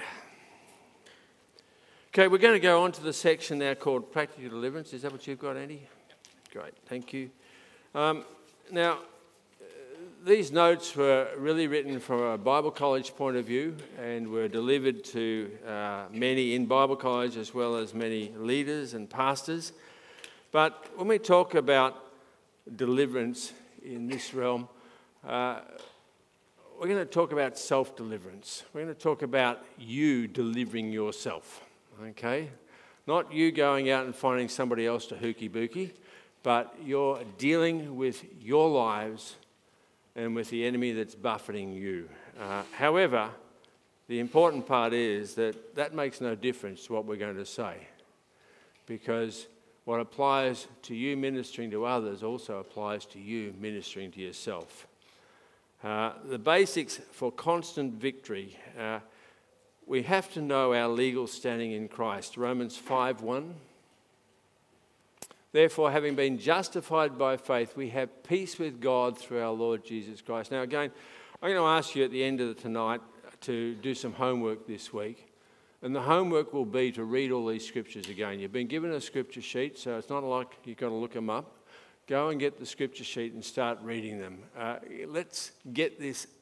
Okay, we're going to go on to the section now called Practical Deliverance. Is that what you've got, Andy? Great, thank you. Um, now, uh, these notes were really written from a Bible college point of view and were delivered to uh, many in Bible college as well as many leaders and pastors. But when we talk about deliverance in this realm, uh, we're going to talk about self-deliverance. We're going to talk about you delivering yourself, okay? Not you going out and finding somebody else to hooky-booky, but you're dealing with your lives and with the enemy that's buffeting you. Uh, however, the important part is that that makes no difference to what we're going to say, because what applies to you ministering to others also applies to you ministering to yourself. Uh, the basics for constant victory, uh, we have to know our legal standing in Christ. Romans five one. Therefore, having been justified by faith, we have peace with God through our Lord Jesus Christ. Now again, I'm going to ask you at the end of the tonight to do some homework this week. And the homework will be to read all these scriptures again. You've been given a scripture sheet, so it's not like you've got to look them up. Go and get the scripture sheet and start reading them. Uh, let's get this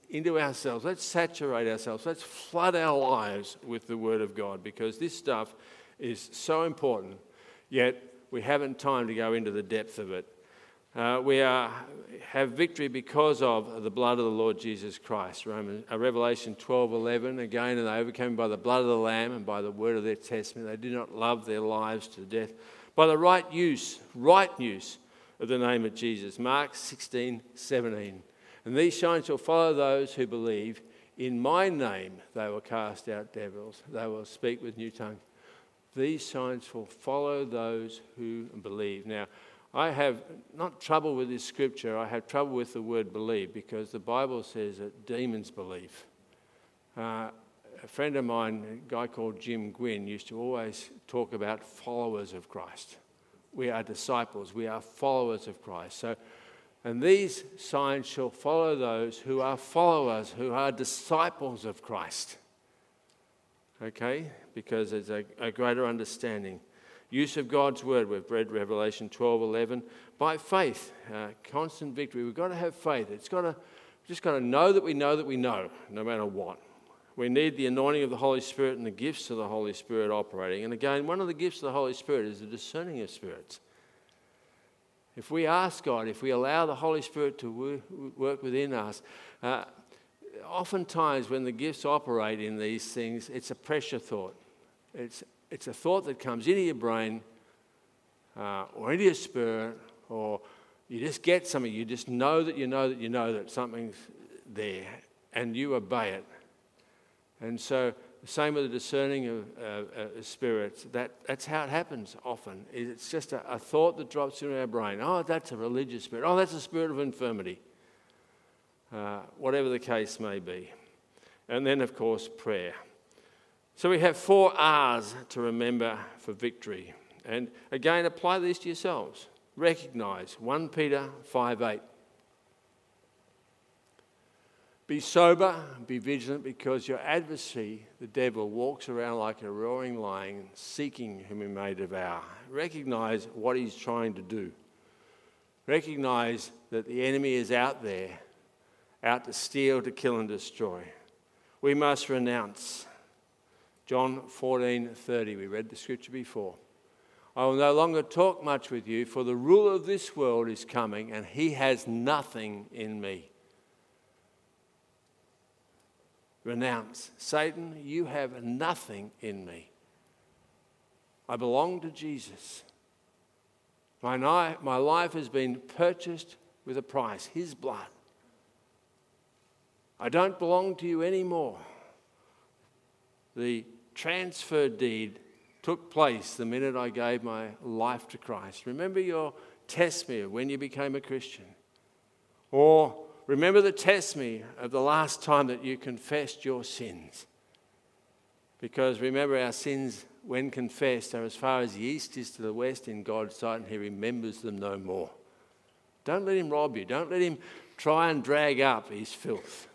into ourselves. Let's saturate ourselves. Let's flood our lives with the Word of God, because this stuff is so important, yet we haven't time to go into the depth of it. Uh, we are, have victory because of the blood of the Lord Jesus Christ. Romans, uh, Revelation twelve eleven, again, and they overcame by the blood of the Lamb and by the word of their testimony. They did not love their lives to death. By the right use, right use of the name of Jesus. Mark sixteen seventeen. And these signs shall follow those who believe. In my name they will cast out devils. They will speak with new tongues. These signs will follow those who believe. Now, I have not trouble with this scripture, I have trouble with the word believe, because the Bible says that demons believe. Uh, a friend of mine, a guy called Jim Gwynn, used to always talk about followers of Christ. We are disciples, we are followers of Christ. So, and these signs shall follow those who are followers, who are disciples of Christ. Okay? Because there's a, a greater understanding. Use of God's word, we've read Revelation twelve eleven. By faith, uh, constant victory. We've got to have faith. It's got to, we've just got to know that we know that we know, no matter what. We need the anointing of the Holy Spirit and the gifts of the Holy Spirit operating. And again, one of the gifts of the Holy Spirit is the discerning of spirits. If we ask God, if we allow the Holy Spirit to work within us, uh, oftentimes when the gifts operate in these things, it's a pressure thought. It's It's a thought that comes into your brain uh, or into your spirit, or you just get something. You just know that you know that you know that something's there, and you obey it. And so the same with the discerning of uh, uh, spirits. That, that's how it happens often. It's just a, a thought that drops into our brain. Oh, that's a religious spirit. Oh, that's a spirit of infirmity. Uh, whatever the case may be. And then, of course, prayer. So we have four R's to remember for victory. And again, apply these to yourselves. Recognise, First Peter five eight. Be sober, be vigilant, because your adversary, the devil, walks around like a roaring lion, seeking whom he may devour. Recognise what he's trying to do. Recognise that the enemy is out there, out to steal, to kill and destroy. We must renounce. John fourteen thirty, we read the scripture before. I will no longer talk much with you, for the ruler of this world is coming, and he has nothing in me. Renounce. Satan, you have nothing in me. I belong to Jesus. My, ni- my life has been purchased with a price, his blood. I don't belong to you anymore. The transfer deed took place the minute I gave my life to Christ. Remember your testimony of when you became a Christian. Or remember the testimony of the last time that you confessed your sins. Because remember, our sins, when confessed, are as far as the east is to the west in God's sight, and he remembers them no more. Don't let him rob you. Don't let him try and drag up his filth.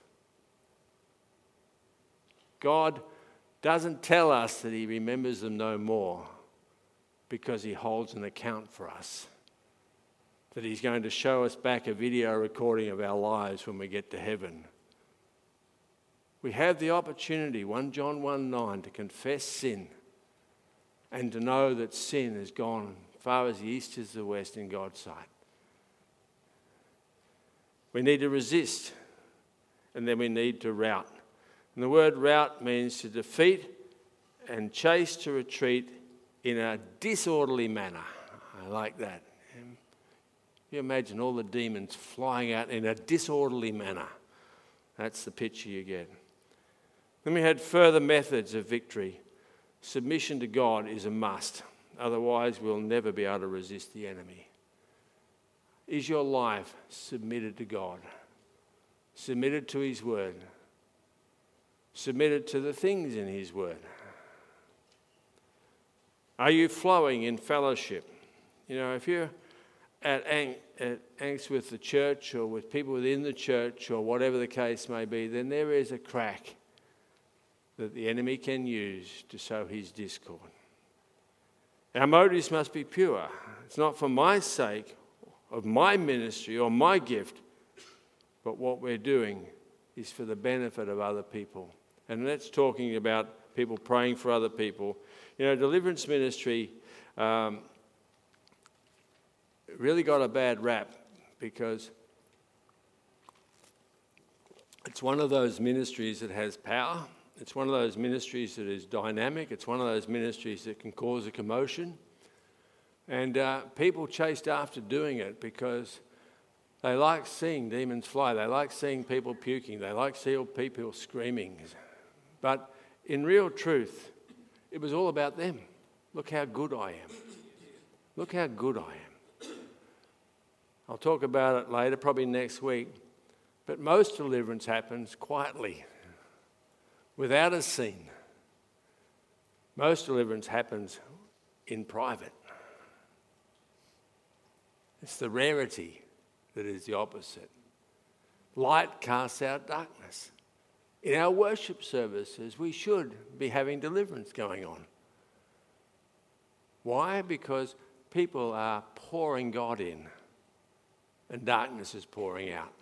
God doesn't tell us that he remembers them no more because he holds an account for us. That he's going to show us back a video recording of our lives when we get to heaven. We have the opportunity, First John one nine, to confess sin and to know that sin has gone as far as the east is the west in God's sight. We need to resist, and then we need to rout. And the word rout means to defeat and chase, to retreat in a disorderly manner. I like that. You imagine all the demons flying out in a disorderly manner. That's the picture you get. Then we had further methods of victory. Submission to God is a must. Otherwise, we'll never be able to resist the enemy. Is your life submitted to God? Submitted to his word? Submitted to the things in his word? Are you flowing in fellowship? You know, if you're at, ang- at angst with the church or with people within the church or whatever the case may be, then there is a crack that the enemy can use to sow his discord. Our motives must be pure. It's not for my sake of my ministry or my gift, but what we're doing is for the benefit of other people. And that's talking about people praying for other people. You know, deliverance ministry um, really got a bad rap because it's one of those ministries that has power. It's one of those ministries that is dynamic. It's one of those ministries that can cause a commotion. And uh, people chased after doing it because they like seeing demons fly. They like seeing people puking. They like seeing people screaming. But in real truth, it was all about them. Look how good I am. Look how good I am. I'll talk about it later, probably next week. But most deliverance happens quietly, without a scene. Most deliverance happens in private. It's the rarity that is the opposite. Light casts out darkness. In our worship services, we should be having deliverance going on. Why? Because people are pouring God in and darkness is pouring out.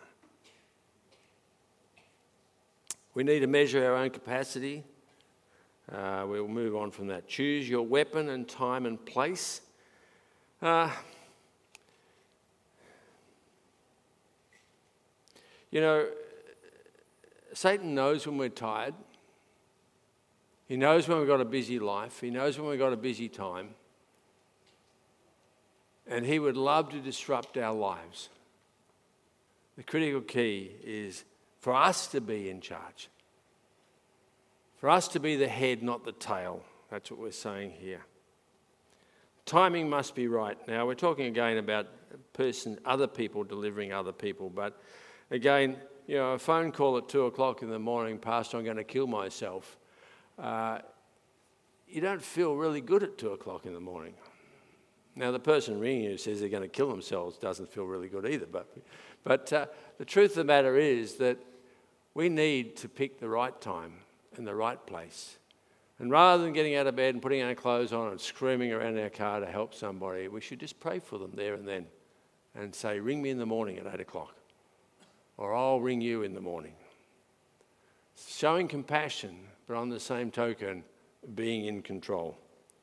We need to measure our own capacity. Uh, we'll move on from that. Choose your weapon and time and place. Uh, you know, Satan knows when we're tired. He knows when we've got a busy life. He knows when we've got a busy time. And he would love to disrupt our lives. The critical key is for us to be in charge. For us to be the head, not the tail. That's what we're saying here. Timing must be right. Now, we're talking again about person, other people delivering other people. But again, you know, a phone call at two o'clock in the morning, Pastor, I'm going to kill myself. Uh, you don't feel really good at two o'clock in the morning. Now, the person ringing you says they're going to kill themselves doesn't feel really good either. But, but uh, the truth of the matter is that we need to pick the right time and the right place. And rather than getting out of bed and putting our clothes on and screaming around our car to help somebody, we should just pray for them there and then and say, ring me in the morning at eight o'clock. Or I'll ring you in the morning. Showing compassion, but on the same token, being in control.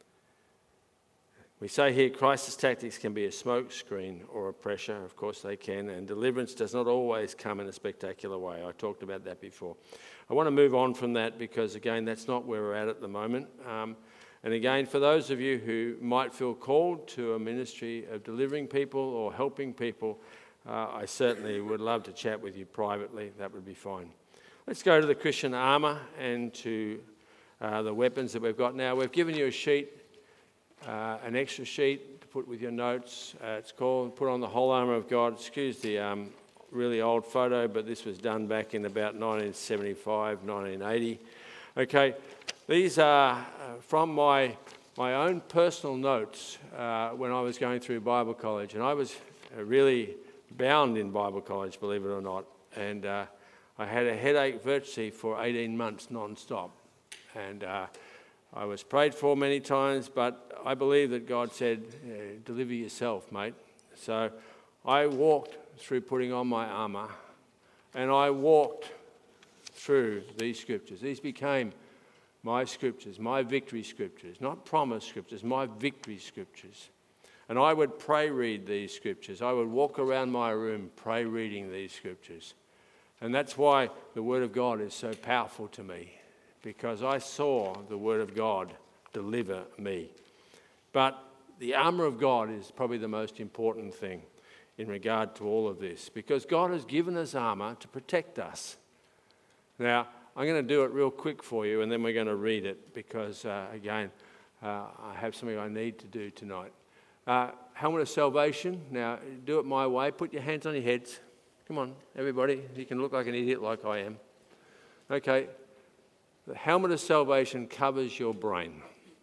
We say here crisis tactics can be a smoke screen or a pressure. Of course they can. And deliverance does not always come in a spectacular way. I talked about that before. I want to move on from that because, again, that's not where we're at at the moment. Um, and again, for those of you who might feel called to a ministry of delivering people or helping people, uh, I certainly would love to chat with you privately. That would be fine. Let's go to the Christian armour and to uh, the weapons that we've got now. We've given you a sheet. Uh, an extra sheet to put with your notes. Uh, it's called Put on the Whole Armour of God. Excuse the um, really old photo, but this was done back in about nineteen seventy-five, nineteen eighty. Okay, these are uh, from my my own personal notes uh, when I was going through Bible college, and I was uh, really bound in Bible college, believe it or not, and uh, I had a headache virtually for eighteen months non-stop, and uh, I was prayed for many times, but I believe that God said, yeah, deliver yourself, mate. So I walked through putting on my armour, and I walked through these scriptures. These became my scriptures, my victory scriptures, not promise scriptures, my victory scriptures. And I would pray read these scriptures. I would walk around my room pray reading these scriptures. And that's why the Word of God is so powerful to me, because I saw the Word of God deliver me. But the armour of God is probably the most important thing in regard to all of this, because God has given us armour to protect us. Now, I'm going to do it real quick for you, and then we're going to read it, because, uh, again, uh, I have something I need to do tonight. Uh, helmet of salvation. Now, do it my way. Put your hands on your heads. Come on, everybody. You can look like an idiot like I am. Okay. The helmet of salvation covers your brain.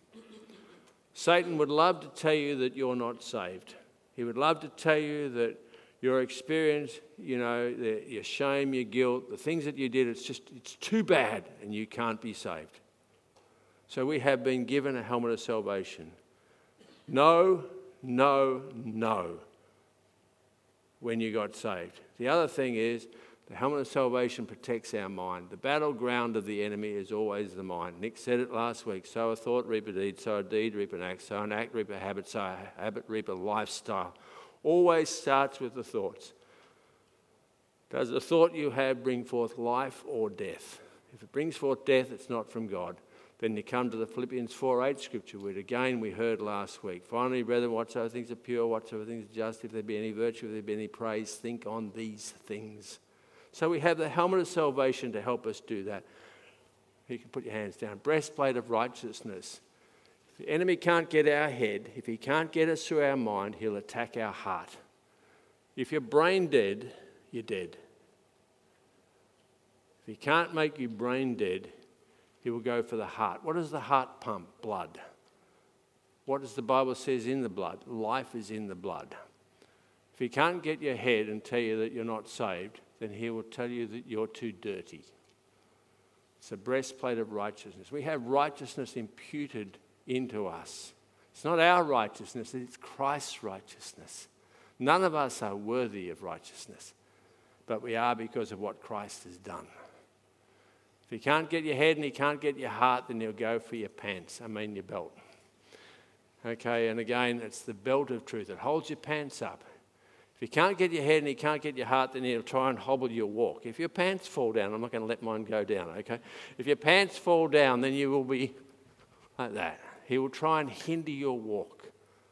Satan would love to tell you that you're not saved. He would love to tell you that your experience, you know, the, your shame, your guilt, the things that you did, it's just, it's too bad and you can't be saved. So we have been given a helmet of salvation. No, no, no when you got saved. The other thing is, The helmet of salvation protects our mind. The battleground of the enemy is always the mind. Nick said it last week. Sow a thought, reap a deed. Sow a deed, reap an act. Sow an act, reap a habit. Sow a habit, reap a lifestyle. Always starts with the thoughts. Does the thought you have bring forth life or death? If it brings forth death, it's not from God. Then you come to the Philippians four eight scripture, which again we heard last week. Finally, brethren, whatsoever things are pure, whatsoever things are just, if there be any virtue, if there be any praise, think on these things. So we have the helmet of salvation to help us do that. You can put your hands down. Breastplate of righteousness. If the enemy can't get our head, if he can't get us through our mind, he'll attack our heart. If you're brain dead, you're dead. If he can't make you brain dead, he will go for the heart. What does the heart pump? Blood. What does the Bible says in the blood? Life is in the blood. If he can't get your head and tell you that you're not saved, then he will tell you that you're too dirty. It's a breastplate of righteousness. We have righteousness imputed into us. It's not our righteousness, it's Christ's righteousness. None of us are worthy of righteousness, but we are because of what Christ has done. If he can't get your head and he can't get your heart, then he'll go for your pants, I mean your belt. Okay, and again, it's the belt of truth. It holds your pants up. If he can't get your head and he can't get your heart, then he'll try and hobble your walk. If your pants fall down, I'm not going to let mine go down, okay? If your pants fall down, then you will be like that. He will try and hinder your walk.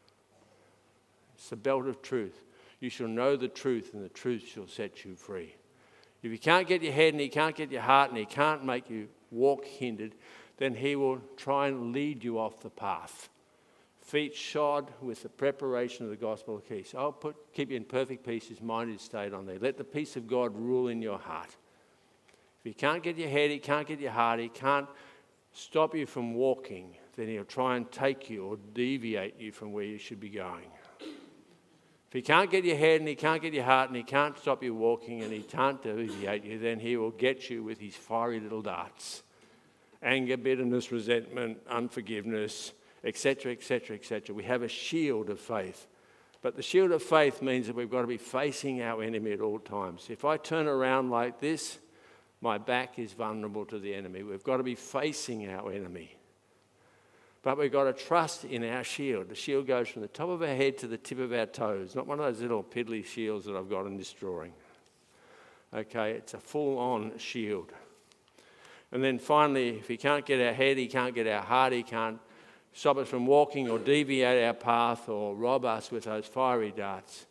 It's the belt of truth. You shall know the truth, and the truth shall set you free. If he can't get your head and he can't get your heart and he can't make you walk hindered, then he will try and lead you off the path. Feet shod with the preparation of the gospel of peace. I'll put, keep you in perfect peace, his mind is stayed on thee. Let the peace of God rule in your heart. If he can't get your head, he can't get your heart, he can't stop you from walking, then he'll try and take you or deviate you from where you should be going. If he can't get your head and he can't get your heart and he can't stop you walking and he can't deviate you, then he will get you with his fiery little darts. Anger, bitterness, resentment, unforgiveness, et cetera, et cetera, et cetera. We have a shield of faith. But the shield of faith means that we've got to be facing our enemy at all times. If I turn around like this, my back is vulnerable to the enemy. We've got to be facing our enemy. But we've got to trust in our shield. The shield goes from the top of our head to the tip of our toes, not one of those little piddly shields that I've got in this drawing. Okay, it's a full-on shield. And then finally, if he can't get our head, he can't get our heart, he can't stop us from walking or deviate our path or rob us with those fiery darts,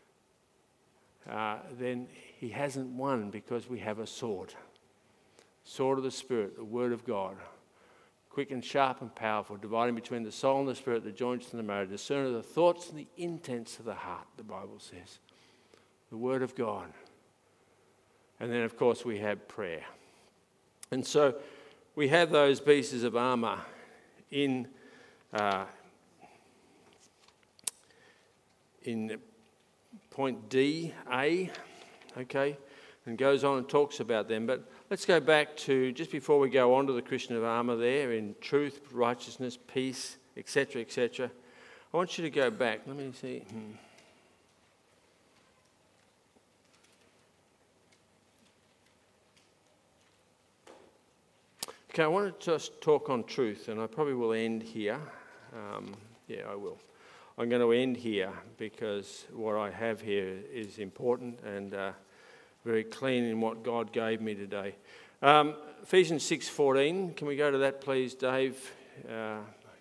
uh, then he hasn't won, because we have a sword. Sword of the Spirit, the Word of God. Quick and sharp and powerful, dividing between the soul and the spirit, the joints and the marrow, discerning the thoughts and the intents of the heart, the Bible says. The Word of God. And then, of course, we have prayer. And so we have those pieces of armour in uh, in point D, A, okay, and goes on and talks about them. But let's go back to, just before we go on to the Christian of armour there, in truth, righteousness, peace, et cetera, et cetera. I want you to go back. Let me see. Hmm. Okay, I want to just talk on truth, and I probably will end here. Um, yeah, I will. I'm going to end here because what I have here is important and uh, very clean in what God gave me today. Um, Ephesians six fourteen, can we go to that please, Dave? Uh,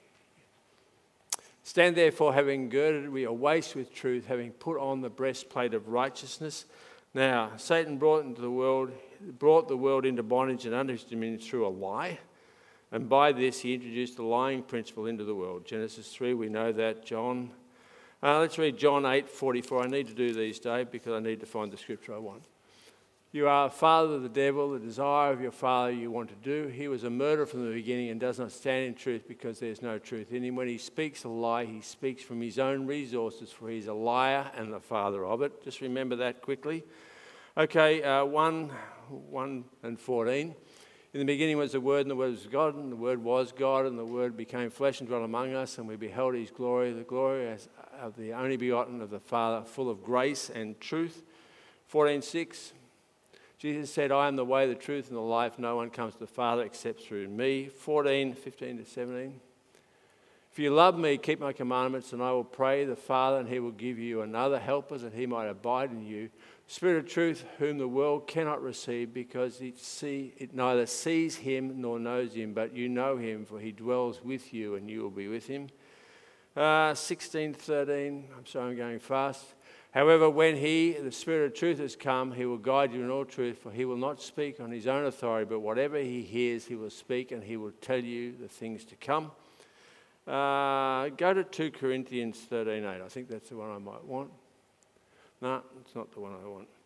Stand therefore, having girded your waist with truth, having put on the breastplate of righteousness. Now, Satan brought into the world, brought the world into bondage and under his dominion through a lie. And by this, he introduced the lying principle into the world. Genesis three, we know that. John, uh, let's read John eight forty-four. I need to do these, Dave, because I need to find the scripture I want. You are a father of the devil, the desire of your father you want to do. He was a murderer from the beginning and does not stand in truth because there's no truth in him. When he speaks a lie, he speaks from his own resources, for he's a liar and the father of it. Just remember that quickly. Okay, uh, one, one and fourteen. In the beginning was the Word, and the Word was God, and the Word was God, and the Word became flesh and dwelt among us, and we beheld his glory, the glory as of the only begotten of the Father, full of grace and truth. fourteen six. Jesus said, I am the way, the truth, and the life. No one comes to the Father except through me. fourteen, fifteen to seventeen. If you love me, keep my commandments, and I will pray the Father, and he will give you another helper, that he might abide in you. Spirit of truth, whom the world cannot receive, because it, see, it neither sees him nor knows him, but you know him, for he dwells with you, and you will be with him. Uh, sixteen, thirteen, I'm sorry, I'm going fast. However, when he, the Spirit of truth, has come, he will guide you in all truth, for he will not speak on his own authority, but whatever he hears, he will speak, and he will tell you the things to come. Uh, go to two Corinthians thirteen eight. I think that's the one I might want. No, it's not the one I want.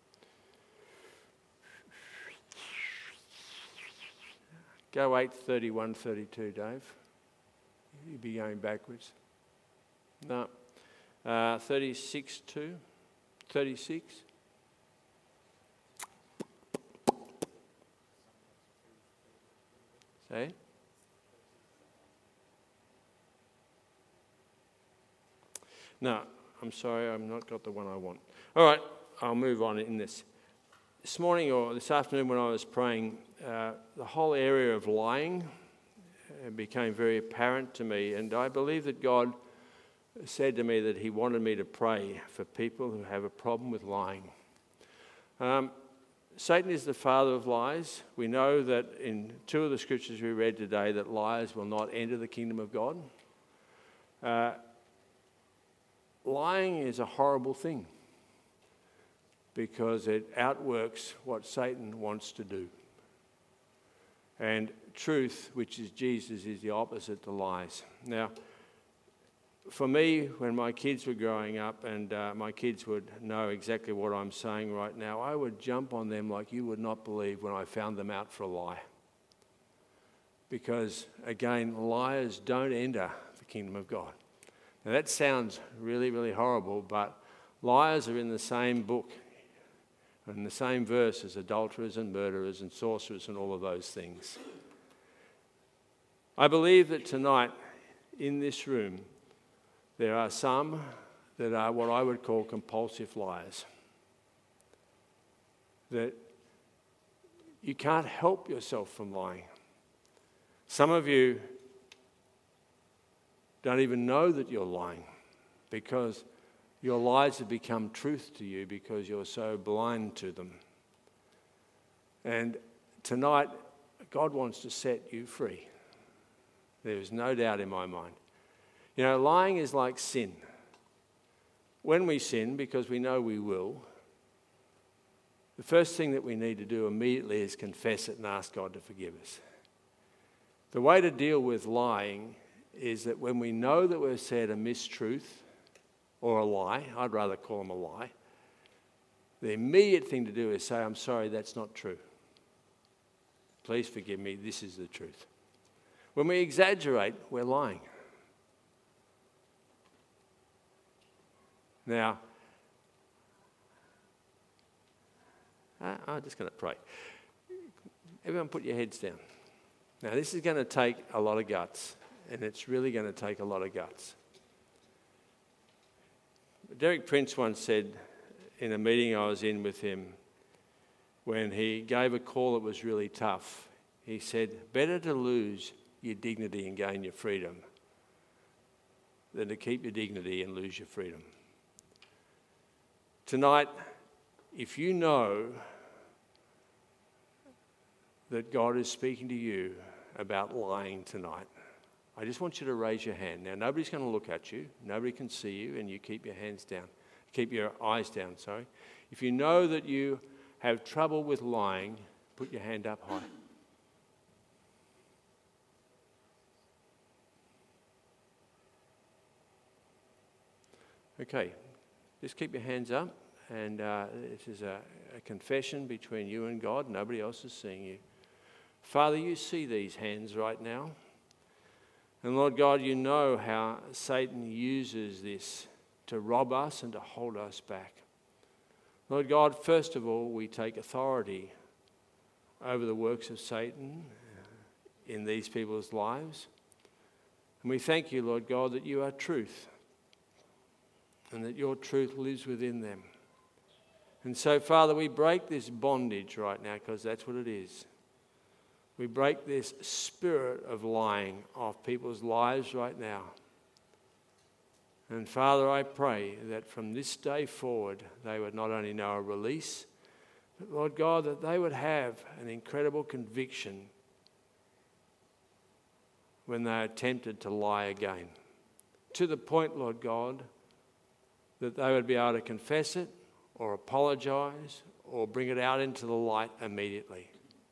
Go eight thirty-one thirty-two, Dave. You'd be going backwards. No. Uh, thirty-six two. thirty-six. Say? No, I'm sorry, I've not got the one I want. All right, I'll move on in this. This morning or this afternoon when I was praying, uh, the whole area of lying became very apparent to me, and I believe that God said to me that he wanted me to pray for people who have a problem with lying. Um, Satan is the father of lies. We know that in two of the scriptures we read today that liars will not enter the kingdom of God. Uh, lying is a horrible thing because it outworks what Satan wants to do. And truth, which is Jesus, is the opposite to lies. Now, for me, when my kids were growing up, and uh, my kids would know exactly what I'm saying right now, I would jump on them like you would not believe when I found them out for a lie. Because, again, liars don't enter the kingdom of God. Now, that sounds really, really horrible, but liars are in the same book, in the same verse as adulterers and murderers and sorcerers and all of those things. I believe that tonight, in this room, there are some that are what I would call compulsive liars. That you can't help yourself from lying. Some of you don't even know that you're lying because your lies have become truth to you because you're so blind to them. And tonight, God wants to set you free. There is no doubt in my mind. You know, lying is like sin. When we sin, because we know we will, the first thing that we need to do immediately is confess it and ask God to forgive us. The way to deal with lying is that when we know that we've said a mistruth or a lie, I'd rather call them a lie, the immediate thing to do is say, I'm sorry, that's not true. Please forgive me, this is the truth. When we exaggerate, we're lying. Now, I'm just going to pray. Everyone put your heads down. Now, this is going to take a lot of guts, and it's really going to take a lot of guts. Derek Prince once said in a meeting I was in with him, when he gave a call that was really tough, he said, better to lose your dignity and gain your freedom than to keep your dignity and lose your freedom. Tonight, if you know that God is speaking to you about lying tonight, I just want you to raise your hand. Now, nobody's going to look at you. Nobody can see you, and you keep your hands down. Keep your eyes down, sorry. If you know that you have trouble with lying, put your hand up high. Okay, just keep your hands up, and uh, this is a, a confession between you and God. Nobody else is seeing you. Father, you see these hands right now. And Lord God, you know how Satan uses this to rob us and to hold us back. Lord God, first of all, we take authority over the works of Satan in these people's lives. And we thank you, Lord God, that you are truth and that your truth lives within them. And so, Father, we break this bondage right now because that's what it is. We break this spirit of lying off people's lives right now. And Father, I pray that from this day forward, they would not only know a release, but Lord God, that they would have an incredible conviction when they are tempted to lie again. To the point, Lord God, that they would be able to confess it or apologise or bring it out into the light immediately.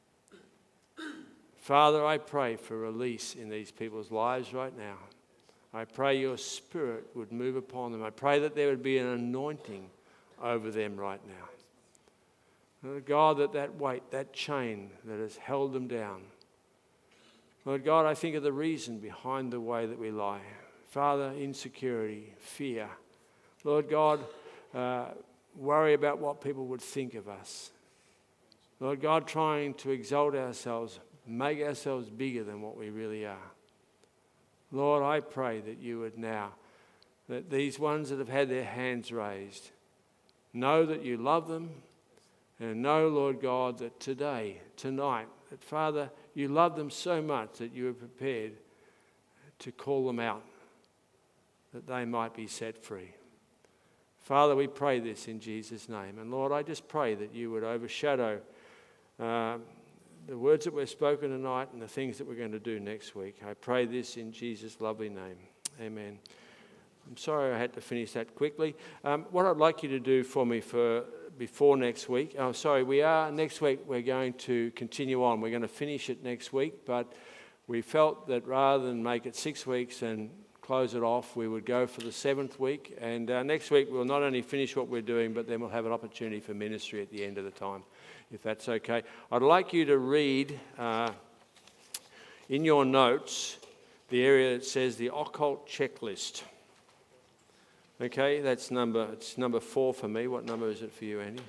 Father, I pray for release in these people's lives right now. I pray your Spirit would move upon them. I pray that there would be an anointing over them right now. Lord God, that that weight, that chain that has held them down. Lord God, I think of the reason behind the way that we lie. Father, insecurity, fear. Lord God, uh, worry about what people would think of us. Lord God, trying to exalt ourselves, make ourselves bigger than what we really are. Lord, I pray that you would now, that these ones that have had their hands raised, know that you love them, and know, Lord God, that today, tonight, that Father, you love them so much that you are prepared to call them out, that they might be set free. Father, we pray this in Jesus' name. And Lord, I just pray that you would overshadow uh, the words that were spoken tonight and the things that we're going to do next week. I pray this in Jesus' lovely name. Amen. I'm sorry I had to finish that quickly. Um, what I'd like you to do for me for before next week, oh, sorry, we are, next week we're going to continue on. We're going to finish it next week, but we felt that rather than make it six weeks and close it off, we would go for the seventh week. And uh, next week we'll not only finish what we're doing, but then we'll have an opportunity for ministry at the end of the time, if that's okay. I'd like you to read uh, in your notes the area that says the occult checklist. Okay, that's number, it's number four for me. What number is it for you, Andy?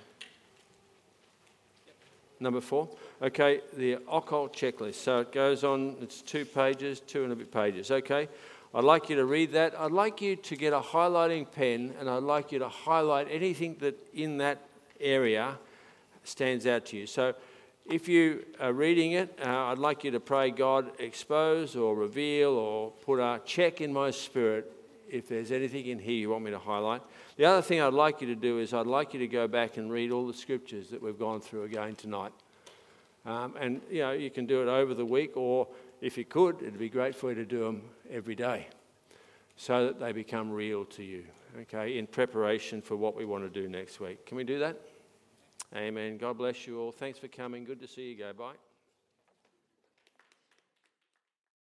Number four? Okay, the occult checklist. So it goes on, it's two pages, two and a bit pages. Okay, I'd like you to read that. I'd like you to get a highlighting pen, and I'd like you to highlight anything that in that area stands out to you. So if you are reading it, uh, I'd like you to pray, God, expose or reveal or put a check in my spirit if there's anything in here you want me to highlight. The other thing I'd like you to do is I'd like you to go back and read all the scriptures that we've gone through again tonight. Um, and, you know, you can do it over the week, or if you could, it'd be great for you to do them every day so that they become real to you, okay, in preparation for what we want to do next week. Can we do that? Amen. God bless you all. Thanks for coming. Good to see you go. Bye.